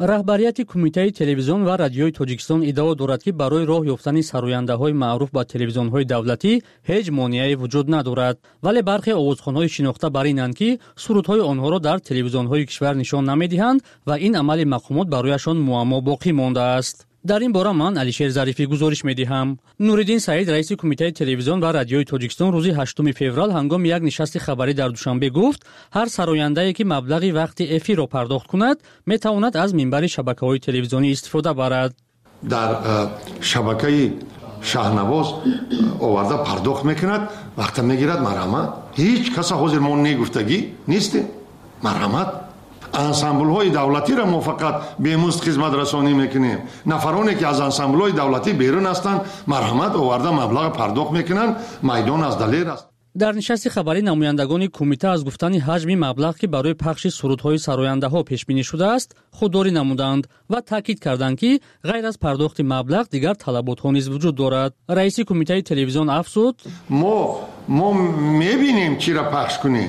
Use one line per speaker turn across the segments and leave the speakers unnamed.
раҳбарияти кумитаи телевизион ва радиои Тоҷикистон иддао дорад, ки барои роҳ ёфтани сарояндаҳои маъруф ба телевизионҳои давлатӣ ҳеҷ монеае вуҷуд надорад, вале бархе овозхонҳои шинохта бар инанд, ки сурудҳои онҳоро дар телевизионҳои кишвар нишон намедиҳанд ва ин амали мақомот барояшон муаммо боқӣ мондааст. дар ин бора ман Алишер Зарифӣ гузориш медиҳам. Нуриддин Саид, раиси кумитаи телевизион ва радиои Тоҷикистон, рӯзи 8 феврал ҳангоми як нишасти хабарӣ дар Душанбе гуфт, ҳар сарояндае ки маблағи вақти эфирро пардохт кунад, метавонад аз минбари шабакаҳои телевизионӣ истифода барад.
дар шабакаи шаҳнавоз оварда пардохт мекунад, вақта мегирад марҳамат. ҳеҷ каса ҳозир мо негуфтагӣ нестем. марҳамат. ансамблҳои давлатиро мо фақат бемузд хизматрасонӣ мекунем. нафароне ки аз ансамблҳои давлатӣ берун ҳастанд, марҳамат, оварда маблағ пардохт мекунанд. майдон аз далер аст.
дар нишасти хабарӣ намояндагони кумита аз гуфтани ҳаҷми маблағ, ки барои пахши сурудҳои сарояндаҳо пешбинӣ шудааст, худдорӣ намуданд ва таъкид карданд, ки ғайр аз пардохти маблағ дигар талаботҳо низ вуҷуд дорад. раиси кумитаи телевизион афзуд:
мо мебинем чиро пахш кунем.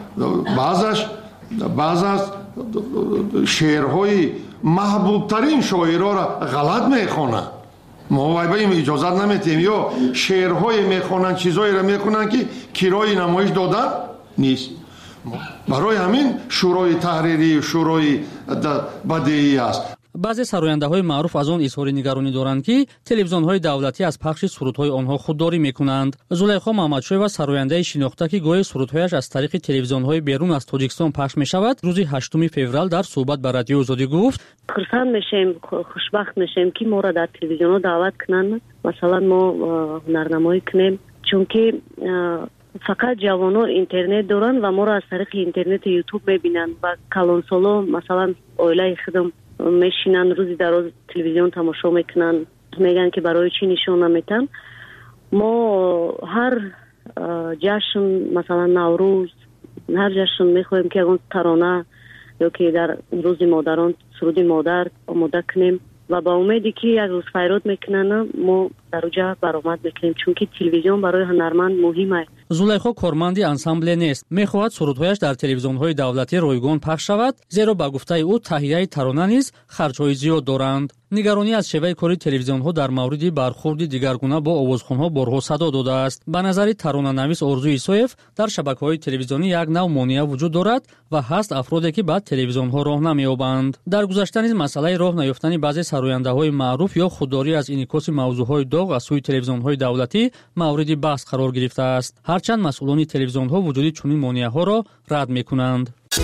баъзаш шеърҳои маҳбубтарин шоироро ғалат мехонанд. мо вай ба им иҷозат наметем. ё шеърҳое мехонанд, чизоеро мехонанд, ки кирои намоиш додан нест. барои ҳамин шӯрои таҳрирӣ, шӯрои бадеӣ аст.
баъзе сарояндаҳои маъруф аз он изҳори нигаронӣ доранд, ки телевизионҳои давлатӣ аз пахши сурудҳои онҳо худдорӣ мекунанд. зулайхо маҳмадшоева, сарояндаи шинохта, ки гоҳе сурудҳояш аз тариқи телевизионҳои берун аз Тоҷикистон пахш мешавад, рӯзи 8 феврал дар суҳбат ба радиои Озодӣ гуфт:
хурсанд мешем, хушбахт мешем, ки моро дар телевизионҳо даъват кунанд. масалан мо ҳунарнамоӣ кунем, чунки фақат ҷавоно интернет доранд ва моро аз тариқи интернети ютуб мебинанд. ва калонсоло масалан оилаи худам мешинанд, рӯзи дароз телевизион тамошо мекунанд, меган ки барои чӣ нишон наметан. мо ҳар ҷашн, масалан наврӯз, ҳар ҷашн мехоҳем ки ягон тарона ё ки дар рӯзи модарон суруди модар омода кунем ва ба умеди ки як рӯз файрод мекунанд, мо дар уҷа баромад мекунем, чунки телевизион барои ҳунарманд муҳим аст.
зулайхо корманди ансамбле нест. мехоҳад сурудҳояш дар телевизионҳои давлатӣ ройгон пахш шавад, зеро ба гуфтаи ӯ таҳияи тарона низ харҷҳои зиёд доранд. нигаронӣ аз шеваи кори телевизионҳо дар мавриди бархурди дигаргуна бо овозхонҳо борҳо садо додааст. ба назари таронанавис Орзу Исоев, дар шабакаҳои телевизионӣ як нав монеа вуҷуд дорад ва ҳаст афроде, ки ба телевизионҳо роҳ намеёбанд. дар гузашта низ масъалаи роҳ наёфтани баъзе сарояндаҳои маъруф ё худдорӣ аз инъикоси мавзӯъҳои доғ аз сӯи телевизионҳои давлатӣ мавриди баҳс қарор гирифтааст. ҳарчанд масъулони телевизионҳо вуҷуди чунин монеаҳоро рад мекунанд.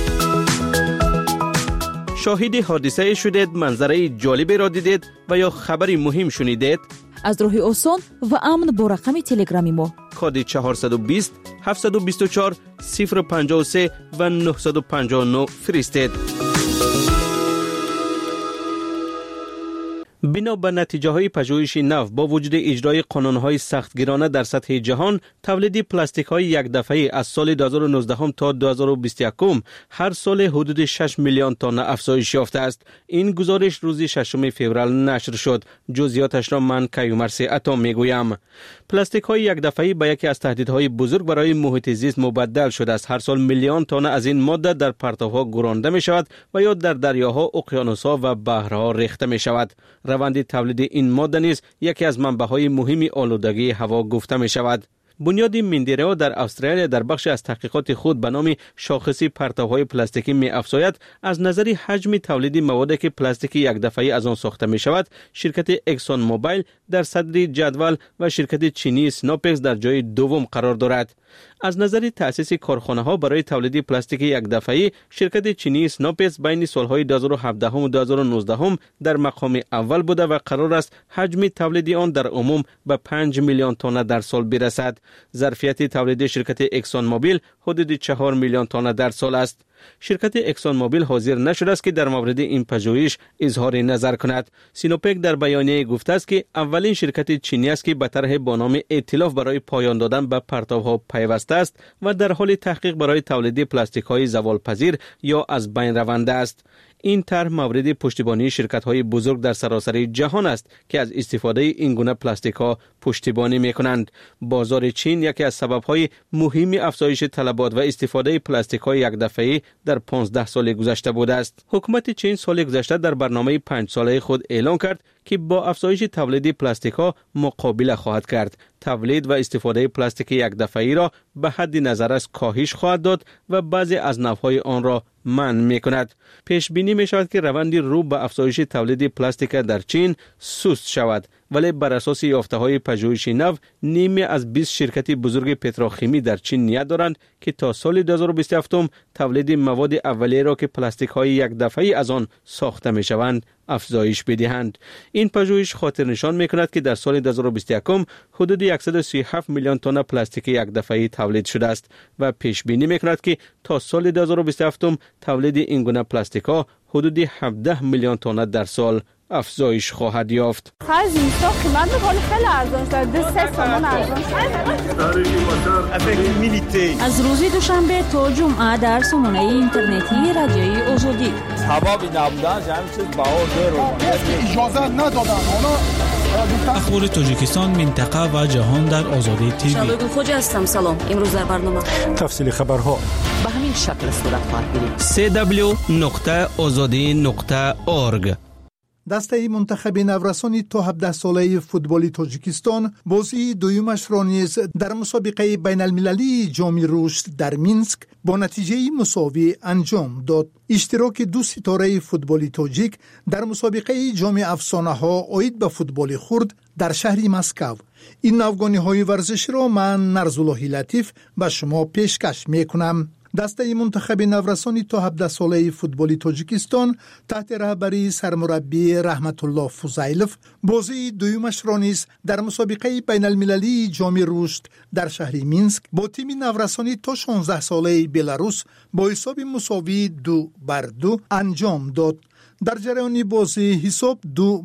شاهد حادثه شدید، منظره جالبی را دیدید و یا خبری مهم شنیدید؟
از راه آسان و امن با رقم تلگرامی ما
کد 420 724 053 و 959 فرستید. بنا به نتیجه های پژوهش نو با وجود اجرای قانون سختگیرانه در سطح جهان، تولید پلاستیک های یک دفعه از سال 2019 تا 2021 هر سال حدود 6 میلیون تن افزایش یافته است. این گزارش روز 6 فوریه نشر شد. جزئیاتش را من کیومرث عطا میگویم. پلاستیک های یک دفعه به یکی از تهدیدهای بزرگ برای محیط زیست مبدل شده است. هر سال میلیون تن از این ماده در پرتوها گرانده می شود و یا در دریاها، اقیانوس‌ها و بحرها ریخته می شود. روند تولید این ماده نیز یکی از منبع‌های مهم آلودگی هوا گفته می شود. بنیاد مندیرئو در استرالیا در بخش از تحقیقات خود به نام شاخصی پرتوهای پلاستیکی می افزاید از نظر حجم تولید موادی که پلاستیکی یک دفعه از آن ساخته می شود، شرکت اکسون موبایل در صدر جدول و شرکت چینی سنوپکس در جای دوم قرار دارد. از نظر تأسیس کارخانه ها برای تولید پلاستیک یک دفعه، شرکت چینی سنوپکس بین سالهای 2017 و 2019 در مقام اول بوده و قرار است حجم تولید آن در عموم به 5 میلیون تن در سال برسد. ظرفیت تولید شرکت اکسون موبیل حدود 4 میلیون تن در سال است. شرکت اکسون موبیل حاضر نشده است که در مورد این پژوهش اظهار نظر کند. سینوپک در بیانیه گفته است که اولین شرکت چینی است که به طرح با نام ائتلاف برای پایان دادن به پرتوها پیوسته است و در حال تحقیق برای تولید پلاستیک‌های زوالپذیر یا از بین رونده است. این طرح مورد پشتیبانی شرکت‌های بزرگ در سراسر جهان است که از استفاده این گونه پلاستیک‌ها پشتیبانی می‌کنند. بازار چین یکی از سبب‌های مهم افزایش طلبات و استفاده پلاستیک‌های یک دفعه‌ای در 15 سال گذشته بوده است. حکومت چین سال گذشته در برنامه 5 ساله خود اعلام کرد که با افزایش تولید پلاستیک‌ها مقابله خواهد کرد. تولید و استفاده پلاستیک یک دفعه‌ای را به حد نظر از کاهش خواهد داد و بعضی از نوع‌های آن را منع می‌کند. پیش بینی می‌شود که روند رو به افزایش تولید پلاستیک در چین سست شود، ولی بر اساس یافته‌های پژوهشی نو نیمی از 20 شرکت بزرگ پتروشیمی در چین نیت دارند که تا سال 2027 تولید مواد اولیه را که پلاستیک‌های یک دفعه‌ای از آن ساخته می‌شوند افزایش بدهند. این پژوهش خاطر نشان می‌کند که در سال 2021 حدود 137 میلیون تن پلاستیک یک دفعه‌ای تولید شده است و پیش بینی می‌کند که تا سال 2027 تولید این گونه پلاستیک‌ها حدود 17 میلیون تن در سال افزایش خواهد یافت.
خرج اینستا قیمت می‌کنه خیلی ارزان شده، 2-3 تومان ارزان شده.
از روز دوشنبه تا جمعه در سامانه اینترنتی رادیوی آزادی.
حبابی نبودن همین چیز بها زیرو
اجازه ندادن.
اخبار تاجیکستان، منطقه و جهان در آزادی تیوی.
شادو خوجا هستم. سلام. امروز در برنامه
تفصیل خبرها
به همین شکل صورت خواهد گرفت.
www.azadi.org.
دسته منتخب نورسانی تا 17 ساله فوتبال تاجیکستان بازی دویمش را نیز در مسابقه بین المللی جام رشد در مینسک با نتیجه مساوی انجام داد. اشتراک دو ستاره فوتبال تاجیک در مسابقه جام افسانه ها عاید به فوتبال خرد در شهر مسکو. این نوگانی های ورزش را من نرزالله لطیف به شما پیشکش می کنم. دسته منتخب نورسانی تا 17 ساله فوتبال تاجیکستان تحت رهبری سرمربی رحمت الله فوزیلوف بازی دویمش را نیز در مسابقه بین المللی جام رشد در شهر مینسک با تیم نورسانی تا 16 ساله بلاروس با حساب مساوی 2-2 انجام داد. در جریان بازی حساب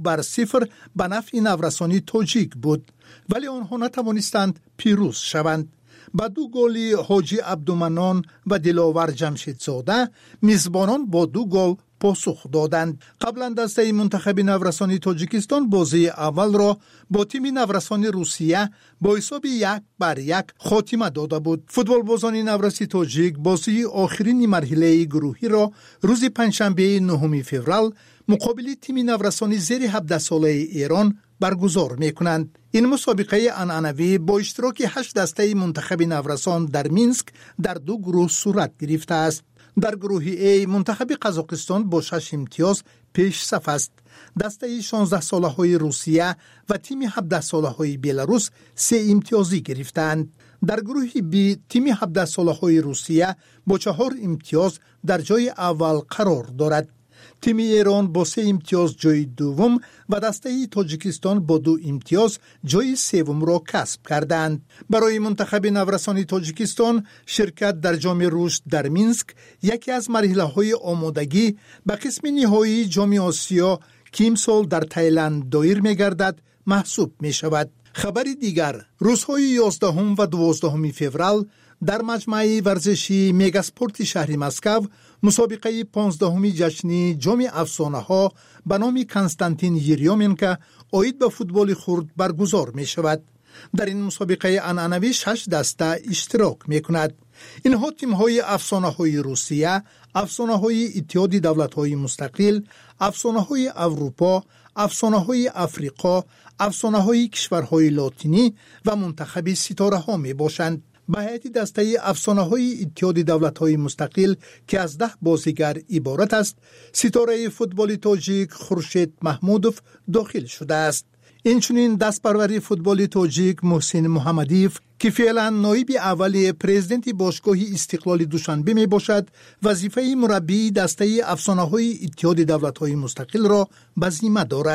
2-0 به نفع نورسانی تاجیک بود، ولی آنها نتوانستند پیروز شوند. با 2 گل حاجی عبدالمنان و دلاور جمشیدزاده میزبانان با 2 گل پاسخ دادند. قبلا دسته منتخب نورسانی تاجیکستان بازی اول را با تیم نورسانی روسیه با حساب 1-1 خاتمه داده بود. فوتبال بازان نورسی تاجیک بازی آخرین مرحله گروهی را روز پنجشنبه 9 فوریه مقابل تیم نورسانی زیر 17 ساله ایران برگزار می‌کنند. این مسابقه عنعنوی با اشتراک 8 دسته منتخب نورسان در مینسک در 2 گروه صورت گرفته است. در گروه A منتخب قزاقستان با 6 امتیاز پیش صف است. دسته 16 ساله های روسیه و تیم 17 ساله های بلاروس 3 امتیازی گرفتند. در گروه B تیم 17 ساله های روسیه با 4 امتیاز در جای اول قرار دارد. تیم ایران با 3 امتیاز جای دوم و دسته تاجیکستان با 2 امتیاز جای سوم را کسب کردند. برای منتخب نورسانی تاجیکستان شرکت در جام رشد در مینسک یکی از مرحله‌های آمادگی به قسم نهایی جام آسیا که امسال در تایلند دایر می‌گردد محسوب می‌شود. خبر دیگر روزهای 11 و 12 فوریه در مجمع ورزشی میگاسپورت شهر مسکو مسابقه 15 جشنی جام افسانه ها به نام کنستانتین یریومنکو عاید به فوتبال خرد برگزار می شود. در این مسابقه عنعنوی 6 دسته اشتراک می کند. اینها تیم های افسانه های روسیه، افسانه های اتحاد دولت های مستقل، افسانه های اروپا، افسانه های افریقا، افسانه های کشورهای لاتینی و منتخب ستاره ها می باشند. به هیئت دسته افسانه های اتحاد دولت های مستقل که از 10 بازیگر عبارت است، ستاره فوتبال تاجیک خورشید محمودوف داخل شده است. اینچنین دستپروری فوتبال تاجیک محسن محمدیف که فعلا نایب اول پرزیدنت باشگاه استقلال دوشنبه می باشد، وظیفه مربی دسته افسانه های اتحاد دولت های مستقل را به ذمه دارد.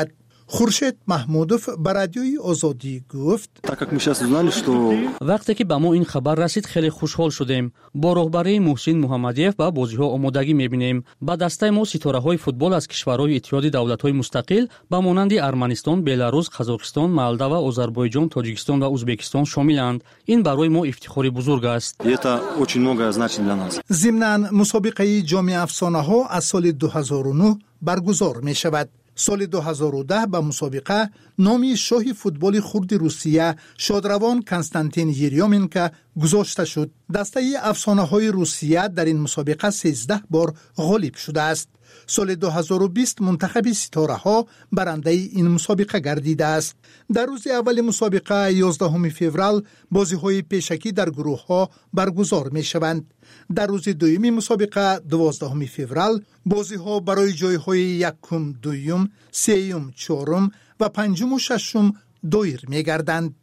خورشید محمودوف به رادیوی آزادی گفت
وقتی که به ما این خبر رسید خیلی خوشحال شدیم. با راهبری محسن محمدیف به بازی‌ها آمادگی می‌بینیم. با دسته ما ستاره‌های فوتبال از کشورهای اتحاد دولت‌های مستقل با مانند ارمنستان، بلاروس، قزاقستان، مالداوا، آذربایجان، تاجیکستان و ازبکستان شاملند. این برای ما افتخاری بزرگ است.
ضمناً مسابقه جام افسانه‌ها از سال 2009 برگزار می‌شود. سال 2010 به مسابقه نام شاه فوتبال خرد روسیه شادروان کنستانتین یریومنکو گذاشته شد. دسته افسانه‌های روسیه در این مسابقه 13 بار غالب شده است. سال 2020 منتخب ستاره‌ها برنده این مسابقه گردیده است. در روز اول مسابقه 11 فوریه بازی‌های پیشکی در گروه‌ها برگزار می‌شوند. در روز دوم مسابقه 12 فوریه بازی‌ها برای جای‌های یکم، دوم، سوم، چهارم و پنجم و ششم دایر می‌گردند.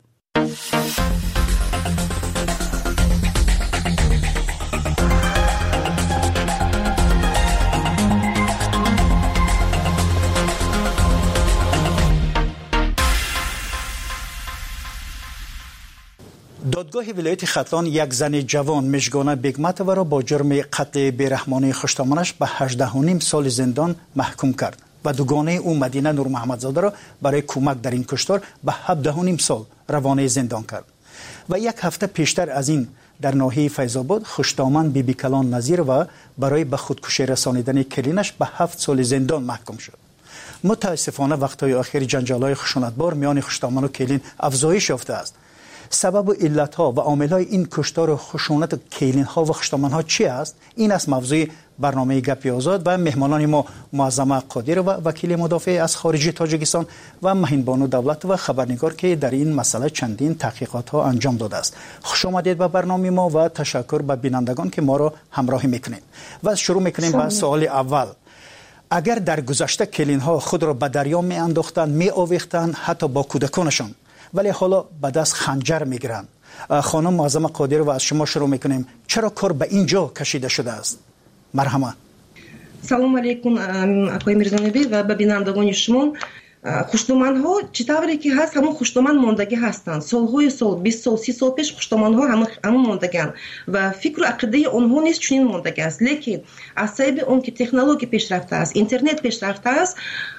دادگاه ولایت ختلان یک زن جوان مژگانه بیگمتووا را با جرم قتل بیرحمانه خوشتامانش به 18.5 سال زندان محکوم کرد و دوگانه او مدینه نور محمدزاده را برای کمک در این کشتار به 17.5 سال روانه زندان کرد. و یک هفته پیشتر از این در ناحیه فیض‌آباد خوشتامان بیبی کلان نظیر و برای به خودکشی رسانیدن کلینش به 7 سال زندان محکوم شد. متاسفانه وقت‌های اخیر جنجال‌های خشونتبار میان خوشتامان و کلین افزایش یافته است. سبب و علت‌ها و عامل‌های این کشتار و خشونت کلین‌ها و خوشتامان‌ها چی است؟ این است موضوع برنامه گپی آزاد و مهمانان ما معظمه قادر و وکیل مدافع از خارجی تاجیکستان و مهین بانو دولت و خبرنگار که در این مسئله چندین تحقیقات‌ها انجام داده است. خوش آمدید به برنامه ما و تشکر به بینندگان که ما را همراهی می‌کنید. و شروع می‌کنیم با سوال اول. اگر در گذشته کلین‌ها خود را به دریا می‌انداختند، می‌آویختند، حتی با کودکانشان، ولی حالا به دست خنجر میگیرند. خانم معظمه قادر و از شما شروع میکنیم. چرا کار به اینجا کشیده شده است؟ مرحمت.
سلام علیکم آقای میرزانبی و به بینندگان شما. خوشتومان ها چطوری که هست همون خوشتومان ماندگی هستند. سالهای سال 20 سال 30 سال پیش خوشتومان ها همون ماندگان و فکر و عقیده آنها نیست چنین ماندگی است. لیکن از سبب اون که تکنولوژی پیشرفته است، اینترنت پیشرفته است،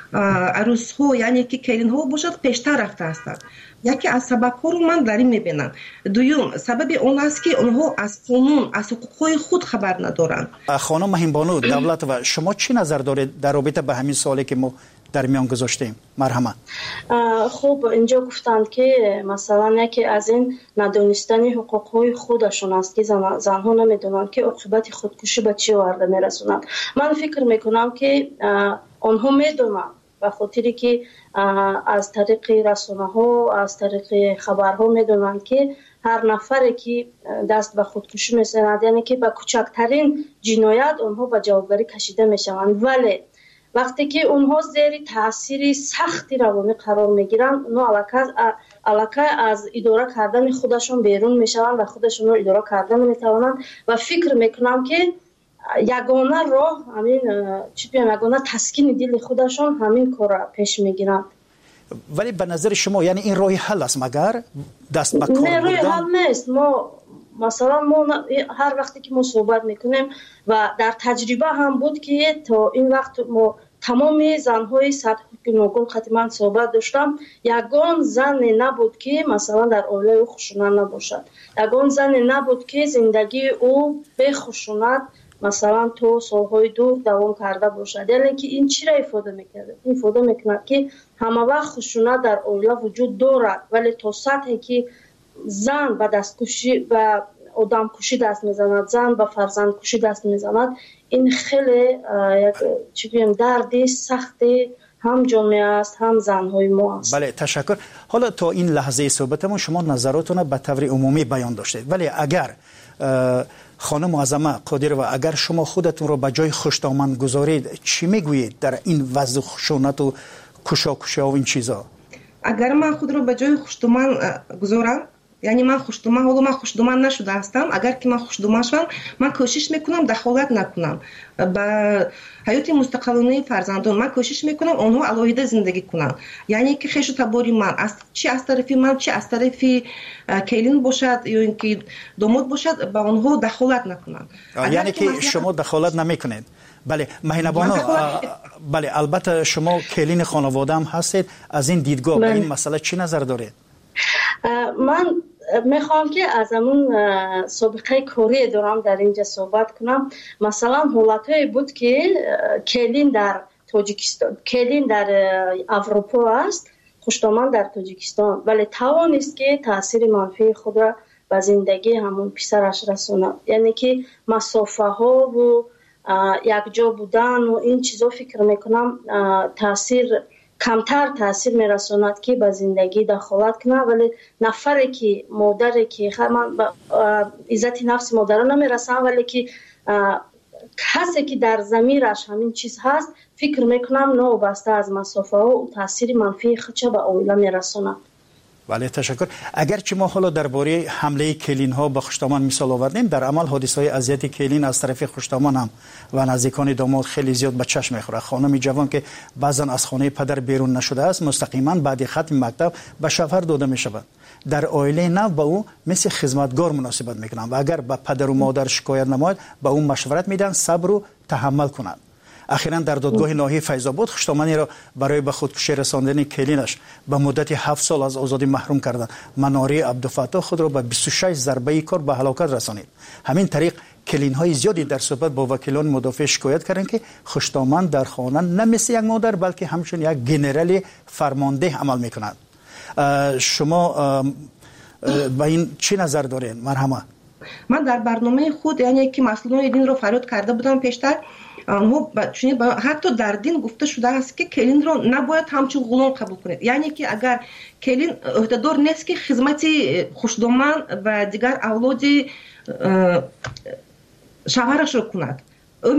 عروس ها یعنی که کلین ها باشد پیشتر رفته هستند. یکی از سبب ها رو من در این میبینم. دوم سبب اون است که اونها از قانون از حقوق خود خبر ندارند.
خانم مهین بانو دولت و شما چی نظر دارید در رابطه به همین سوالی که ما در میان گذاشتیم؟ مرحمت.
خب اینجا گفتند که مثلا یکی از این ندانستن حقوق خودشون است که زنها نمیدونند که عاقبت خودکشی به چه ورده میرسونند. من فکر میکنم که آنها میدونند به خاطری که از طریق رسانه ها از طریق خبرها میدونند که هر نفری که دست به خودکشی میزند یعنی که به کوچکترین جنایت آنها به جوابداری کشیده میشوند. ولی وقتی که اونها زیر تاثیر سختی روانی قرار میگیرند اونها علاقه از اداره کردن خودشون بیرون میشوند و خودشون رو اداره کردن نمیتوانند و فکر میکنم که یگانه راه همین یگانه تسکین دل خودشون همین کار پیش میگیرند.
ولی به نظر شما یعنی این راه حل است مگر دست به کار بردن؟
نه، راه حل نیست. ما هر وقتی که ما صحبت میکنیم و در تجربه هم بود که تا این وقت ما تمام زنهای سطح گوناگون من صحبت داشتم، یگان زن نبود که مثلا در عائله او خشونت نباشد، یگان زن نبود که زندگی او به خشونت مثلا تو سالهای دور دوام کرده باشد. یعنی که این چی را ifade میکنه؟ این ifade میکنه که همه وقت خشونت در عائله وجود دارد ولی تا سطحی که زن به دستکشی و آدم کشی دست میزند، زن به فرزند کشی دست میزند، این خیلی یک دردی سختی هم جامعه است هم زنهای ما است.
بله تشکر. حالا تا این لحظه صحبتمون شما نظراتون به طور عمومی بیان داشتید، ولی اگر خانم معظمه قادر و اگر شما خودتون رو به جای خوشتامن گذارید چی میگویید در این وضع خشونت و کشاکشی و این چیزا؟
اگر من خود رو به جای خوشتامن گذارم یعنی من خوشدومان نشده هستم. اگر که من خوشدومان شوم من کوشش میکنم دخالت نکنم با حیات مستقلانه فرزندان. من کوشش میکنم اونها علاوه زندگی کنن، یعنی که خیش تباری من چی از طرف من چی از طرف کلین باشد یا اینکه داماد باشد با اونها دخالت نکنم.
یعنی که شما دخالت نمیکنید. بله مهینبانو، بله البته شما کلین خانواده هم هستید، از این دیدگاه به این مسئله چی نظر دارید؟
من میخوام که از همون سابقه کاری دارم در اینجا صحبت کنم. مثلا حالتایی بود که کلین در تاجیکستان، کلین در اروپا است، خوشدومان در تاجیکستان، ولی توانست که تاثیر منفی خود را به زندگی همون پسرش رساند. یعنی که مسافه ها و یک جا بودن و این چیزا فکر میکنم کمتر تاثیر میرساند که به زندگی دخالت کنه. ولی نفری که مادری که من به عزت نفس مادر نمیرسم، ولی که کسی که در ضمیرش همین چیز هست فکر میکنم نوبسته از مسافه و تاثیر منفی خودش به عائله میرساند.
بله تشکر. اگرچه ما حالا درباره حمله کلین ها به خوشدومان مثال آوردیم، در عمل حادثه های اذیت کلین از طرف خوشدومان هم و نزدیکان داماد خیلی زیاد به چشم میخوره. خانم جوان که بعضا از خانه پدر بیرون نشده است مستقیما بعد ختم مکتب به شوهر داده میشود. در عائله نو با او مثل خدمتگار مناسبت میکنند و اگر به پدر و مادر شکایت نماید به او مشورت میدن صبر و تحمل کنند. اخیراً در دادگاه ناحیه فیض‌آباد خوشدومانی را برای به خودکشی رساندن کلینش به مدت 7 سال از آزادی محروم کردند. مناری عبدالفتاح خود را به 26 ضربه کار به هلاکت رسانید. همین طریق کلین های زیادی در صحبت با وکیلان مدافع شکایت کردند که خوشدومان در خانه نه مثل یک مادر بلکه همچون یک گنرال فرمانده عمل میکنند. شما با این چی نظر دارین مرحمه؟
من در برنامه خود یعنی که مسئولان دین رو فریاد کرده بودم پیشتر، حتی در دین گفته شده است که کلین رو نباید همچون غلام قبول کنید. یعنی که اگر کلین عهده‌دار نیست که خدمت خوشدومان و دیگر اولاد شوهرش رو کند، او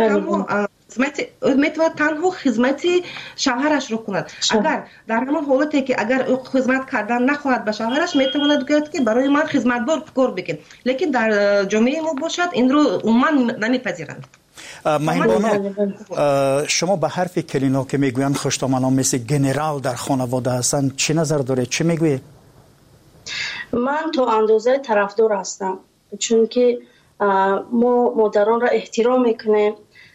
میتواند تنها خدمت شوهرش رو کند. اگر در همان حالتی که اگر او خدمت کردن نخواهد به شوهرش میتواند بگوید که برای من خدمتگار کار بکن، لیکن در جامعه ما باشد این رو عموما نمیپذیرند.
مهینبانو، شما به حرف کلین ها که میگویند خوشدومان ها مثل گنرال در خانواده هستند چه نظر دارید؟ چه میگویید؟
من تا اندازه طرفدار هستم، چون که ما مادران را احترام میکنیم،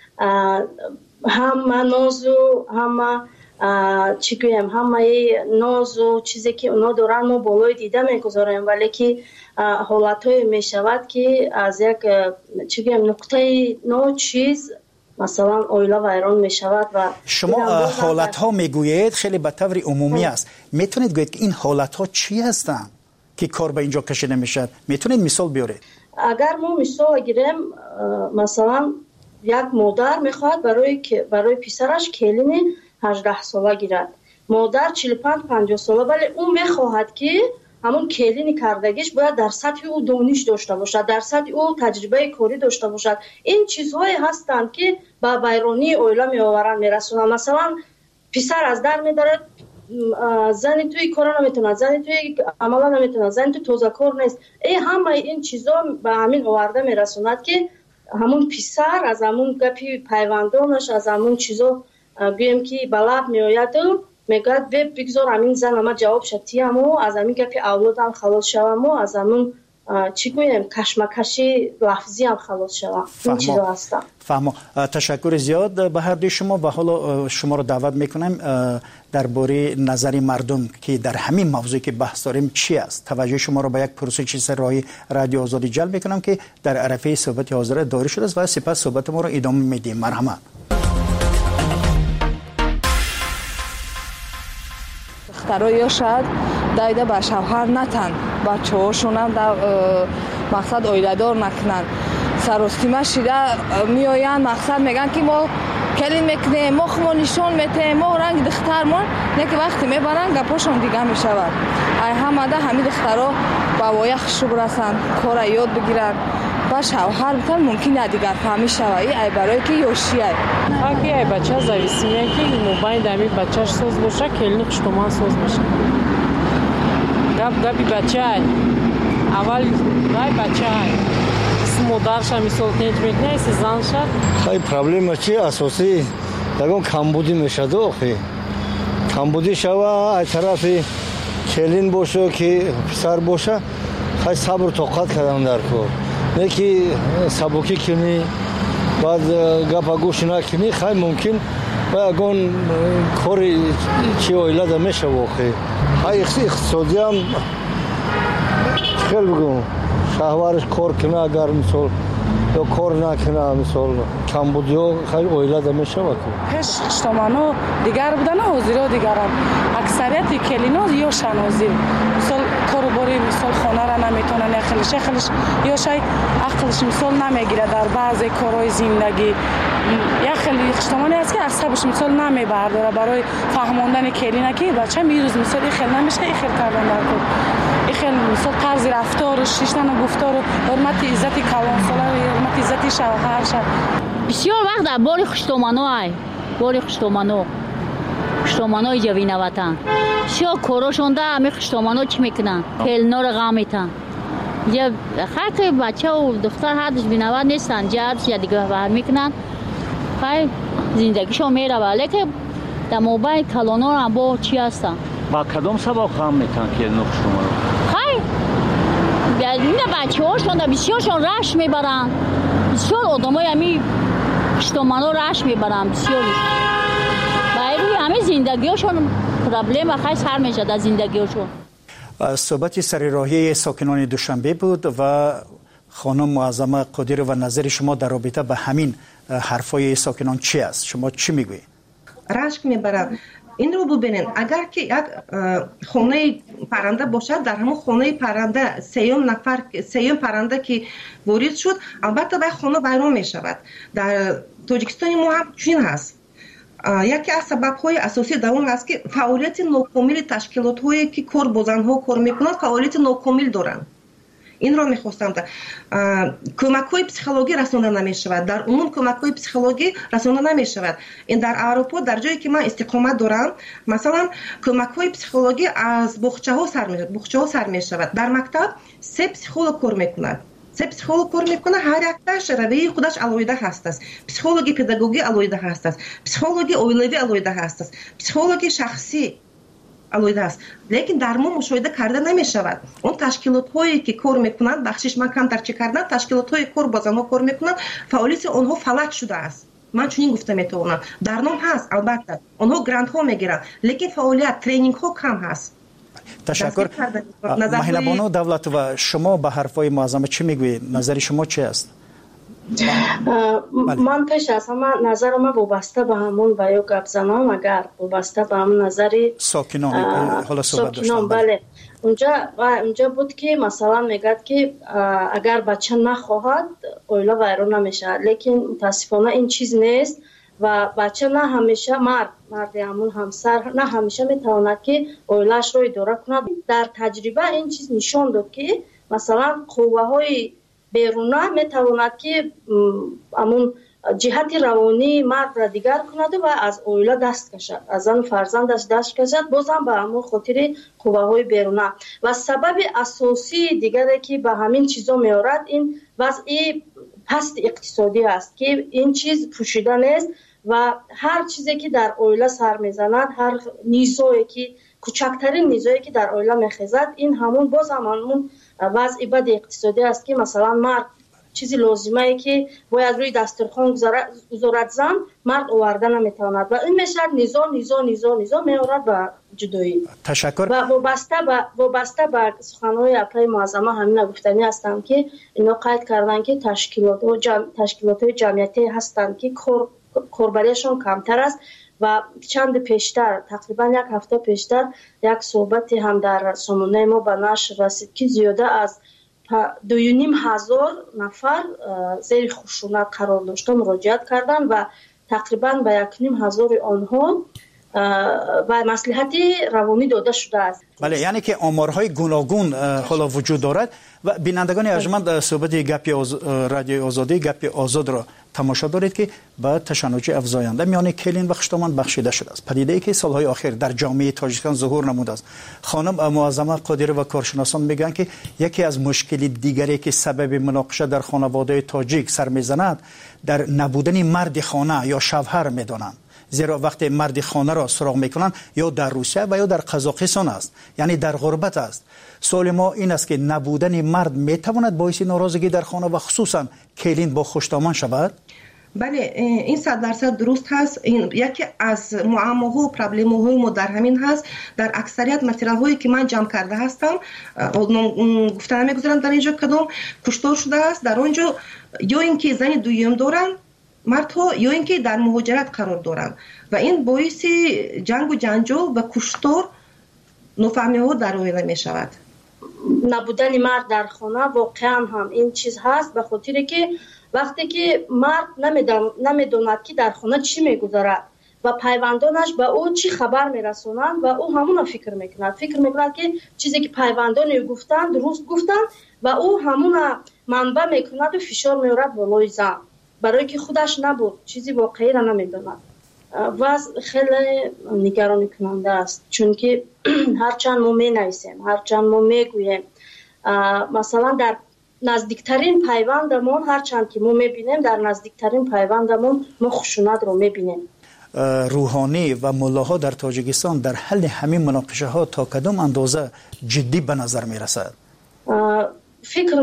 همه ناز و همه چی گویم همه ناز و چیزی که اونا دارن ما بالای دیده میگذاریم، ولی که حالتهای میشود که از یک چی گویم نقطه نو چیز مثلا عائله ویران میشود. و
شما حالت ها میگویید خیلی به طور عمومی است، میتونید گویید که این حالت ها چی هستند که کار به اینجا کشیده میشد؟ میتونید مثال بیارید؟
اگر ما مثال گیریم، مثلا یک مادر میخواد برای پسرش کلین 18 ساله گیرد، مادر 45-50 ساله، ولی اون میخواهد که همون کلین کردگیش باید در سطح او دانش داشته باشد، در سطح او تجربه کاری داشته باشد. این چیزهایی هستند که به ویرانی عائله میآورند میرسونند. مثلا پسر از در میدارد، زنی توی کار نمیتونه، زنی توی عمل نمیتونه، زنی توی تازه کار نیست. همه این چیزا به همین آورده میرسوند که همون پسر از همون گپی پیوندانش از همون چیزا گویم که بلب میآید و میگوید بگذار همین زن اما جواب شدی و از همین گپی اولادم خلاص شوم و از همون چی گویم کشمکشی لفظی هم خلاص شوم. این چیزا هستم.
فهمم. تشکر زیاد به هر دوی شما و حالا شما رو دعوت میکنم درباره نظر مردم که در همین موضوعی که بحث داریم چی است. توجه شما رو به یک پروسه چیز راهی رادیو آزادی جلب میکنم که در عرفه صحبت حاضر داری شده است و سپس صحبت ما رو ادامه میدیم. مرحمت.
دخترها یا شاید دایده به شوهر نتن، بچه هاشون هم در مقصد عائله دار نکنن، سراسیمه شیده میآیند مقصد میگن که ما کلین میکنیم، ما خما نشان میتیم، ما رنگ دخترمون، نه که وقتی میبرن گپاشون دیگه میشود. ای همه ده همین دخترها با وایخ شب رسن، کار یاد بگیرن و شوهر میتن ممکنه دیگر فهمی شوی ای برای که یوشیه
اگه ای بچه زویسیمه که موبایل دمی بچهش سوز باشه کلین خوشدومان سوز باشه. گپی بچه ای اول رای بچه های اسم مادرش هم مثال نیت میکنه اسم زنش
خیلی پرابلم چی اساسی دگون کمبودی میشد آخه کمبودی شوا از طرف کلین باشه که پسر باشه خیلی صبر طاقت کردن در کار نه که سبکی کنی بعد گپا گوش نکنی خیلی ممکن باگون کاری چی اویلا میشه واقعی های اقتصادی هم خیلی بگم شهوارش کار کنه اگر مثال یا کار نکنه مثال کمبودی ها خیلی اویلا میشه واقعی
پیش اشتمانو دیگر بودن حاضر دیگر هم اکثریت کلینا یا شنازیر مثال کاروباری مثال خانه را نمیتونه خیلیش یا شاید عقلش مثال نمیگیره در بعضی کارهای زندگی یا خیلی اجتماعی است که عصبش مثال نمیبرداره برای فهموندن کلینا که بچه میروز مثال خیلی نمیشه خیلی کردن در کار خیلی مثال طرز رفتار شیشتن و گفتار حرمت عزت کلان ساله حرمت عزت شوهرش
بسیار وقت در باری خشتومانو جوین وطن بسیار کاراشون ده همی خشتومانو چی میکنن کلنا رو غم میتن یا خیلی بچه و دختر حدش بینواد نیستن جرس یا دیگه بر میکنن خیلی زندگیشون میره ولی که در موبایل کلانا رو هم با چی هستن
با کدام سبب غم میتن کلنا خشتومانو
خیلی این بچه هاشون ده بسیارشون رشت میبرن بسیار آدم های همی خشتومانو رشت میبرن بسیار روی همه زندگیشون پرابلم خیلی سر میشه در زندگیشون.
صحبت سرراهی ساکنان دوشنبه بود و خانم معظمه قادری و نظر شما در رابطه به همین حرفای ساکنان چی است؟ شما چی میگویید؟
رشک میبره. این رو ببینید اگر که یک خانه پرنده باشد در همون خانه پرنده سیوم پرنده که وارد شد البته به خانه ویران میشود. در تاجیکستان ما هم چنین هست. یکی از سبب‌های اساسی در اون هست که فعالیت ناکامل تشکیلات‌هایی که کار با زن‌ها کار می‌کنند فعالیت ناکامل دارند. این را می‌خواستم کمک‌های پسیخولوژی رسانده نمی‌شود. در عموم کمک‌های پسیخولوژی رسانده نمی‌شود. این در اروپا در جایی که من استقامت دارم مثلا کمک‌های پسیخولوژی از باغچه‌ها سر می‌شود. در مکتب 3 پسیخولوژ کار می‌کند. پسیخولوژ کار میکنه هر یک رویه خودش علایده هست است. پسیخولوژی پداگوژی علایده هست است. پسیخولوژی اویلوی علایده هست است. پسیخولوژی شخصی علایده است. لیکن در ما مشاهده کرده نمیشود. اون تشکیلات هایی که کار میکنند بخشش من کم ترچه کردن تشکیلات های کار با زنها کار میکنند فعالیت آنها فلج شده است. من چنین گفته میتونم. در نام هست البته. آنها گرانت ها میگیرند لیکن فعالیت ترینینگ ها کم هست.
تشکر. مهینه بانو دولت و شما به حرفای معظمه چی میگویید؟ نظر شما چی است؟
من پیش از همه نظر ما وابسته به همون و یا گپ زنم اگر وابسته به همون نظری
ساکنان حالا صحبت داشتم
بله اونجا بود که مثلا میگد که اگر بچه نخواهد اویلا ویران نمیشه لیکن متاسفانه این چیز نیست و بچه نه همیشه مرد همون همسر نه همیشه میتواند که اویلاش رو اداره کند. در تجربه این چیز نشان داد که مثلا قوه های بیرونه میتواند که همون جهت روانی مرد را دیگر کند و از اویلا دست کشد از آن فرزندش دست کشد بازم به همون خاطر قوه های بیرونه و سبب اساسی دیگری که به همین چیزا میارد این وضع پست اقتصادی است که این چیز پوشیده نیست و هر چیزی که در اویلا سر میزند هر نیزایی که کوچکترین نیزایی که در اویلا میخیزد این همون باز همون وضع بد اقتصادی است که مثلا مرد چیزی لازمه ای که باید روی دسترخوان گذارد زن مرد آورده نمیتواند و این میشه نیزا میارد به جدایی.
تشکر.
و وابسته به سخنهای اپلای معظمه همین گفتنی هستم که اینا قید کردن که تشکیلات جمعیتی هستند که کاربریشون کمتر است و چند پیشتر تقریبا یک هفته پیشتر یک صحبتی هم در سامانه ما به نشر رسید که زیاده از 2,500 نفر زیر خشونت قرار داشتن مراجعت کردن و تقریبا به 1,500 آنها و مصلحت روانی داده شده است.
بله، یعنی که آمارهای گوناگون حالا وجود دارد و بینندگان ارجمند صحبت رادیوی آزادی گپ آزاد را تماشا دارید که با تشنج افزاینده میان کلین و خشتمان بخشیده شده است. پدیده‌ای که سالهای اخیر در جامعه تاجیکستان ظهور نموده است. خانم معظمه قادری و کارشناسان میگن که یکی از مشکل دیگری که سبب مناقشه در خانواده تاجیک سر میزند در نبودن مرد خانه یا شوهر میدانند. زیرا وقتی مرد خانه را سراغ میکنند یا در روسیه و یا در قزاقستان است، یعنی در غربت است. سوال ما این است که نبودن مرد میتواند باعث ناراضگی در خانه و خصوصا کلین با خوشتامان شود؟
بله، این 100% درست هست. این یکی از معماها و پرابلم‌های ما در همین هست. در اکثریت متریال‌هایی که من جمع کرده هستم گفتن نمیگذارم در اینجا کدام کشتار شده است در اونجا، یا اینکه زن دویم دارن مردها یا اینکه در مهاجرت قرار دارن و این باعث جنگ و جنجال و کشتار نفهمی‌ها در آینده می شود.
نبودن مرد در خانه واقعا هم این چیز هست، به خاطر که وقتی که مرد نمیداند که در خانه چی میگذارد و پیوندانش به او چی خبر میرسونند و او همون فکر میکند که چیزی که پیوندان گفتند درست گفتند و او همون منبع میکند و فشار میارد بالای زن، برای که خودش نبود، چیزی واقعی را نمیداند و خیلی نگران کننده است. چون که هرچند ما مینویسیم، هرچند ما میگوییم، مثلا در نزدیکترین پیوندمون هرچند که ما میبینیم در نزدیکترین پیوندمون ما خشونت رو میبینیم.
روحانی و ملاها در تاجیکستان در حل همین مناقشه ها تا کدام اندازه جدی به نظر میرسد؟
فکر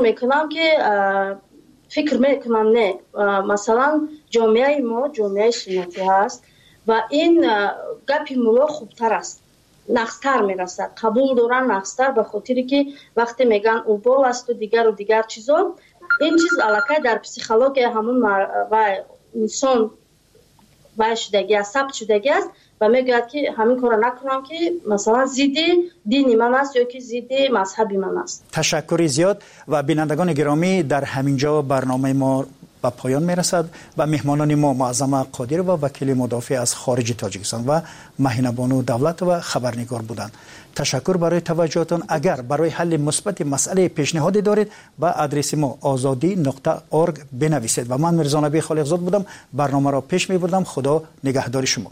میکنم نه. مثلا جامعه ما جامعه سنتی هست و این گپی ملا خوبتر است، نقصتر میرسد، قبول دارن نقصتر، به خاطری که وقتی میگن اوبال است و دیگر چیزا، این چیز علاقه در پسیخولوژی همون و انسان باید شدگی است، ثبت شدگی است و میگوید که همین کار نکنم که مثلا ضد دینی من است یا که ضد مذهبی من است.
تشکر زیاد و بینندگان گرامی، در همینجا برنامه ما به پایان میرسد و مهمانان ما معظمه قادری و وکیل مدافع از خارج تاجیکستان و مهینه بانو دولت و خبرنگار بودند. تشکر برای توجهتان. اگر برای حل مثبت مسئله پیشنهادی دارید با آدرس ما azadi.org بنویسید. و من میرزا نبی خالقزاد بودم، برنامه را پیش میبردم. خدا نگهدار شما.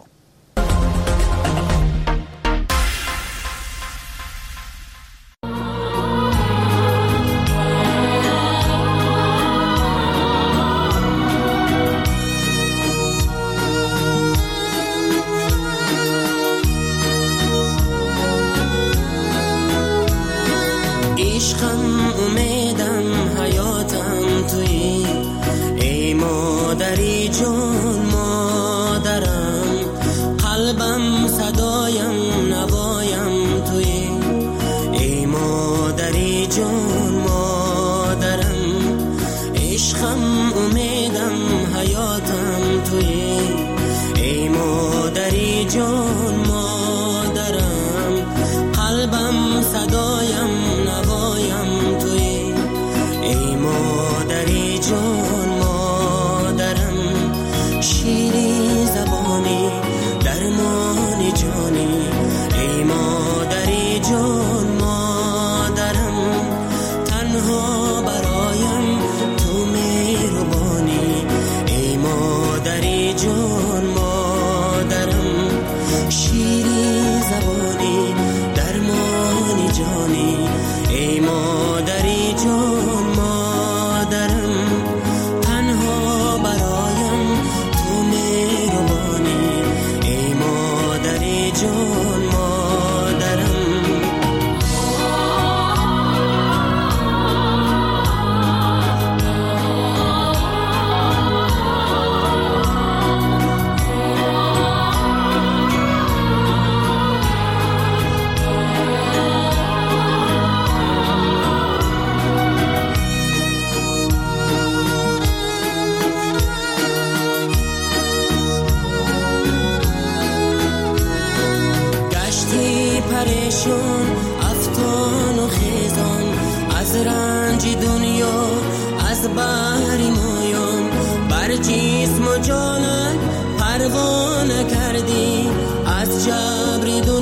جبری